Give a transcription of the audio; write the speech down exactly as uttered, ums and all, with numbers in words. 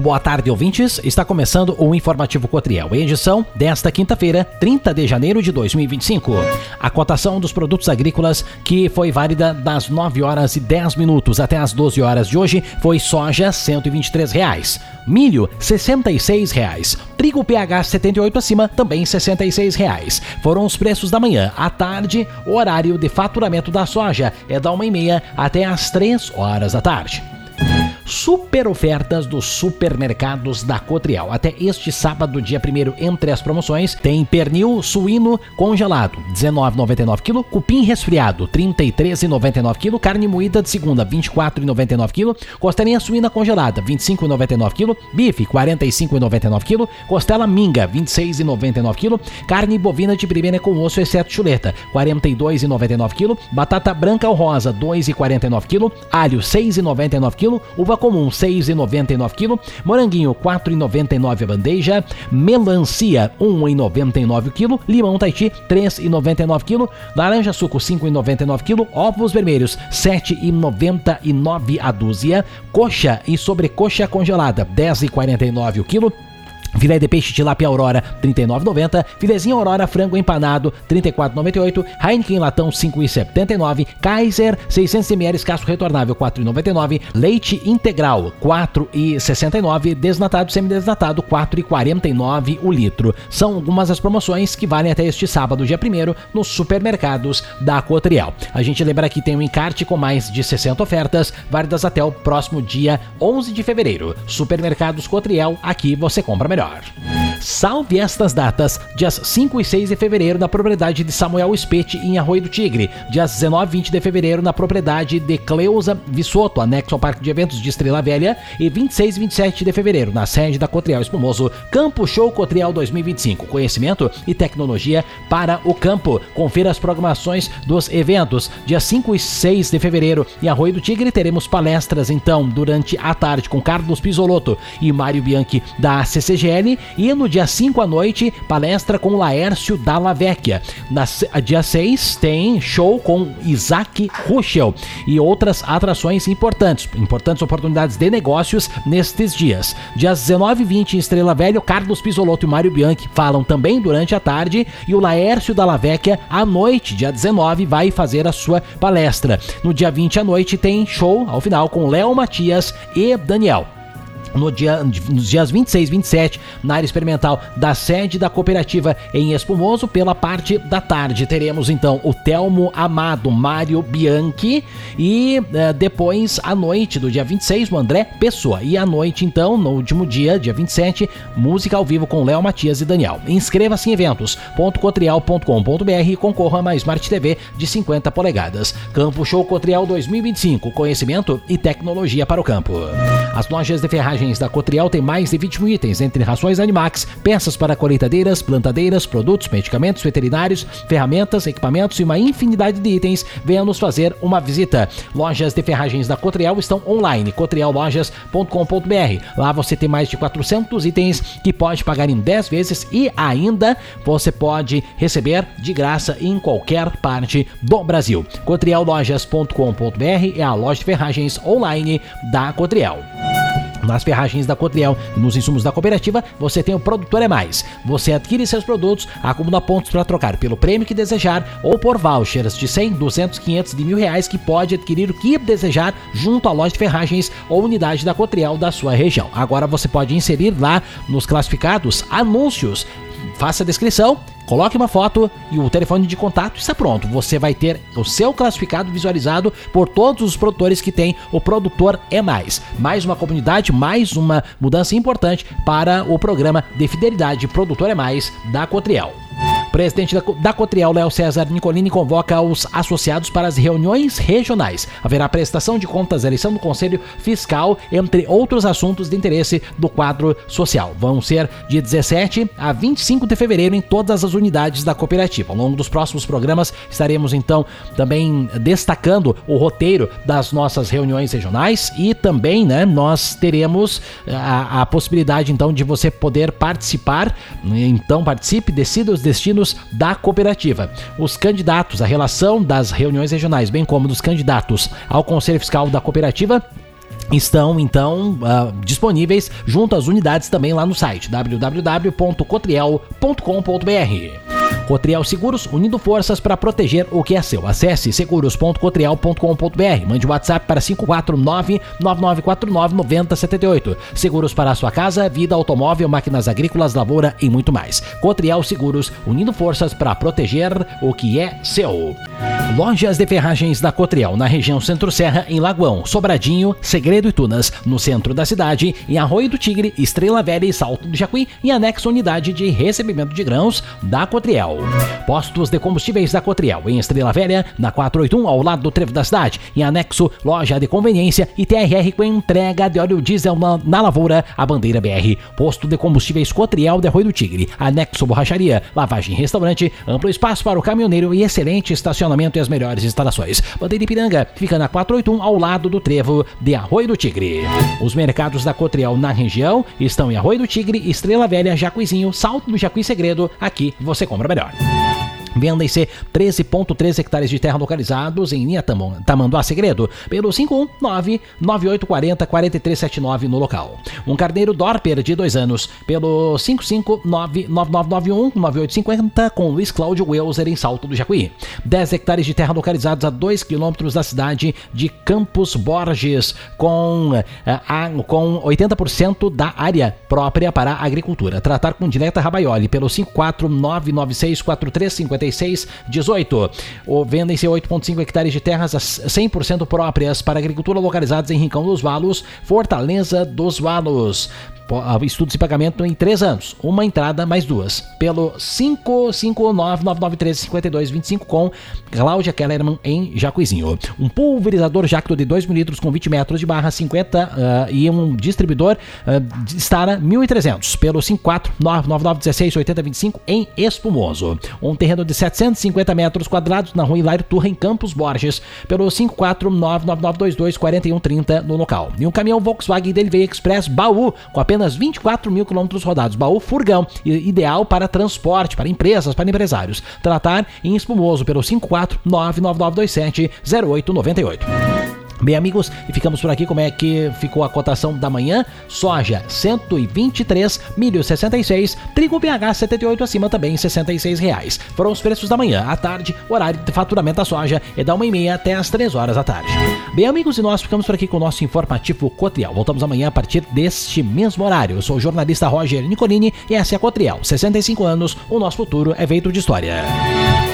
Muito boa tarde, ouvintes. Está começando o Informativo Cotriel, edição desta quinta-feira, trinta de janeiro de dois mil e vinte e cinco. A cotação dos produtos agrícolas, que foi válida das nove horas e dez minutos até as doze horas de hoje, foi soja cento e vinte e três reais, milho sessenta e seis reais, trigo P H setenta e oito acima também sessenta e seis reais. Foram os preços da manhã. À tarde, o horário de faturamento da soja é da uma e meia até as três horas da tarde. Super ofertas dos supermercados da Cotriel. Até este sábado, dia primeiro, entre as promoções, tem pernil suíno congelado, dezenove reais e noventa e nove centavos, cupim resfriado, trinta e três reais e noventa e nove centavos, carne moída de segunda, vinte e quatro reais e noventa e nove centavos, costelinha suína congelada, vinte e cinco reais e noventa e nove centavos, bife, quarenta e cinco reais e noventa e nove centavos, costela minga, vinte e seis reais e noventa e nove centavos, carne bovina de primeira com osso, exceto chuleta, quarenta e dois reais e noventa e nove centavos, batata branca ou rosa, dois reais e quarenta e nove centavos, alho, seis reais e noventa e nove centavos, uva comum, seis reais e noventa e nove centavos, moranguinho, quatro reais e noventa e nove centavos a bandeja, melancia, um real e noventa e nove centavos o quilo, limão Tahiti, três reais e noventa e nove centavos o quilo, laranja suco, cinco reais e noventa e nove centavos o quilo, ovos vermelhos, sete reais e noventa e nove centavos a dúzia, coxa e sobrecoxa congelada, dez reais e quarenta e nove centavos o quilo, filé de peixe tilápia Aurora, trinta e nove reais e noventa centavos, filezinho Aurora frango empanado, trinta e quatro reais e noventa e oito centavos, Heineken latão, cinco reais e setenta e nove centavos, Kaiser, seiscentos mililitros casco retornável, quatro reais e noventa e nove centavos, leite integral, quatro reais e sessenta e nove centavos, desnatado, semidesnatado, quatro reais e quarenta e nove centavos o litro. São algumas das promoções que valem até este sábado, dia primeiro, nos supermercados da Cotriel. A gente lembra que tem um encarte com mais de sessenta ofertas, válidas até o próximo dia onze de fevereiro. Supermercados Cotriel, aqui você compra melhor. Salve estas datas, dias cinco e seis de fevereiro na propriedade de Samuel Spete em Arroio do Tigre, dias dezenove e vinte de fevereiro na propriedade de Cleusa Vissoto, anexo ao Parque de Eventos de Estrela Velha, e vinte e seis e vinte e sete de fevereiro na sede da Cotriel Espumoso, Campo Show Cotriel dois mil e vinte e cinco, conhecimento e tecnologia para o campo. Confira as programações dos eventos. Dia cinco e seis de fevereiro em Arroio do Tigre teremos palestras então durante a tarde com Carlos Pisolotto e Mário Bianchi da C C G L, e no dia cinco à noite, palestra com Laércio Dalla Vecchia. Na dia seis tem show com Isaac Ruschel e outras atrações importantes, importantes oportunidades de negócios nestes dias. Dias dezenove e vinte em Estrela Velha, Carlos Pisolotto e Mário Bianchi falam também durante a tarde, e o Laércio Dalla Vecchia à noite, dia dezenove, vai fazer a sua palestra. No dia vinte à noite tem show ao final com Léo Matias e Daniel. No dia, nos dias vinte e seis e vinte e sete, na área experimental da sede da cooperativa em Espumoso, pela parte da tarde, teremos então o Telmo Amado, Mário Bianchi, e uh, depois à noite do dia vinte e seis, o André Pessoa, e à noite então, no último dia, dia vinte e sete, música ao vivo com Léo Matias e Daniel. Inscreva-se em eventos ponto cotriel ponto com ponto br e concorra a uma Smart T V de cinquenta polegadas. Campo Show Cotriel dois mil e vinte e cinco, conhecimento e tecnologia para o campo. As lojas de ferragem da Cotriel tem mais de vinte mil itens, entre rações Animax, peças para colheitadeiras, plantadeiras, produtos, medicamentos veterinários, ferramentas, equipamentos e uma infinidade de itens. Venha nos fazer uma visita. Lojas de ferragens da Cotriel estão online, cotriel lojas ponto com ponto br. Lá você tem mais de quatrocentos itens que pode pagar em dez vezes e ainda você pode receber de graça em qualquer parte do Brasil. cotriel lojas ponto com ponto br é a loja de ferragens online da Cotriel. Nas ferragens da Cotriel e nos insumos da cooperativa, você tem o Produtor é Mais. Você adquire seus produtos, acumula pontos para trocar pelo prêmio que desejar ou por vouchers de cem, duzentos, quinhentos de mil reais que pode adquirir o que desejar junto à loja de ferragens ou unidade da Cotriel da sua região. Agora você pode inserir lá nos classificados anúncios. Faça a descrição, coloque uma foto e o telefone de contato, está pronto. Você vai ter o seu classificado visualizado por todos os produtores que tem o Produtor é Mais. Mais uma comunidade, mais uma mudança importante para o programa de fidelidade Produtor é Mais da Cotriel. Presidente da, da Cotriel, Léo César Nicolini, convoca os associados para as reuniões regionais. Haverá prestação de contas, eleição do Conselho Fiscal, entre outros assuntos de interesse do quadro social. Vão ser de dezessete a vinte e cinco de fevereiro em todas as unidades da cooperativa. Ao longo dos próximos programas estaremos então também destacando o roteiro das nossas reuniões regionais e também, né, nós teremos a, a possibilidade então de você poder participar. Então participe, decida os destinos da cooperativa. Os candidatos, a relação das reuniões regionais, bem como dos candidatos ao Conselho Fiscal da cooperativa, estão então uh, disponíveis junto às unidades também lá no site w w w ponto cotriel ponto com ponto b r. Cotriel Seguros, unindo forças para proteger o que é seu. Acesse seguros ponto cotriel ponto com ponto b r. Mande WhatsApp para cinco quatro nove, nove nove quatro nove, nove zero sete oito. Seguros para a sua casa, vida, automóvel, máquinas agrícolas, lavoura e muito mais. Cotriel Seguros, unindo forças para proteger o que é seu. Lojas de ferragens da Cotriel, na região Centro-Serra, em Lagoão, Sobradinho, Segredo e Tunas, no centro da cidade, em Arroio do Tigre, Estrela Velha e Salto do Jacuí, em anexo à unidade de recebimento de grãos da Cotriel. Postos de combustíveis da Cotriel, em Estrela Velha, na quatrocentos e oitenta e um, ao lado do trevo da cidade, em anexo, loja de conveniência e T R R com entrega de óleo diesel na, na lavoura, a Bandeira B R. Posto de combustíveis Cotriel de Arroio do Tigre, anexo borracharia, lavagem e restaurante, amplo espaço para o caminhoneiro e excelente estacionamento e as melhores instalações. Bandeira Ipiranga fica na quatrocentos e oitenta e um, ao lado do trevo de Arroio do Tigre. Os mercados da Cotriel na região estão em Arroio do Tigre, Estrela Velha, Jacuizinho, Salto do Jacuí Segredo. Aqui você compra melhor. Vendem-se treze vírgula três hectares de terra localizados em linha Tamanduá Segredo, pelo cinco um nove, nove oito quatro zero, quatro três sete nove no local. Um carneiro Dorper de dois anos, pelo cinco cinco nove, nove nove nove um, nove oito cinco zero, com Luiz Cláudio Welser em Salto do Jacuí. dez hectares de terra localizados a dois quilômetros da cidade de Campos Borges, com, a, com oitenta por cento da área própria para a agricultura. Tratar com Dileta Rabaioli, pelo cinco quatro nove nove seis quatro três cinco seis dezoito. Vendem-se oito vírgula cinco hectares de terras cem por cento próprias para agricultura localizadas em Rincão dos Valos, Fortaleza dos Valos. Estudos de pagamento em três anos, uma entrada mais duas, pelo cinco cinco nove, nove nove três, cinco dois dois cinco com Cláudia Kellerman em Jacuizinho. Um pulverizador Jacto de dois mil litros com vinte metros de barra, cinquenta uh, e um distribuidor uh, Stara mil e trezentos, pelo cinco quatro nove nove nove um seis oito zero dois cinco em Espumoso. Um terreno de setecentos e cinquenta metros quadrados na rua Hilário Turra em Campos Borges, pelo cinco quatro nove nove nove dois dois quatro um três zero no local. E um caminhão Volkswagen Delivery Express Baú com apenas vinte e quatro mil quilômetros rodados. Baú furgão, ideal para transporte, para empresas, para empresários. Tratar em Espumoso pelo cinco quatro nove nove nove dois sete zero oito nove oito. Bem, amigos, e ficamos por aqui. Como é que ficou a cotação da manhã? Soja cento e vinte e três, milho sessenta e seis, trigo B H setenta e oito acima também sessenta e seis reais. Foram os preços da manhã. À tarde, horário de faturamento da soja é da uma e meia até as três horas da tarde. Bem, amigos, e nós ficamos por aqui com o nosso informativo Cotriel. Voltamos amanhã a partir deste mesmo horário. Eu sou o jornalista Roger Nicolini e essa é a Cotriel. sessenta e cinco anos, o nosso futuro é feito de história.